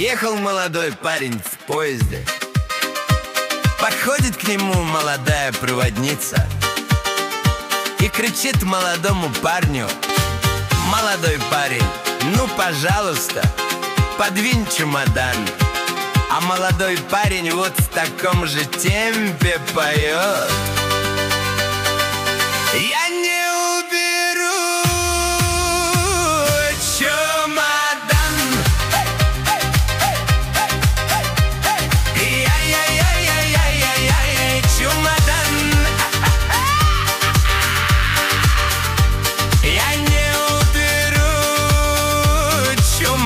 Ехал молодой парень в поезде. Подходит к нему молодая проводница и кричит молодому парню: молодой парень, ну пожалуйста, подвинь чемодан. А молодой парень вот в таком же темпе поет: я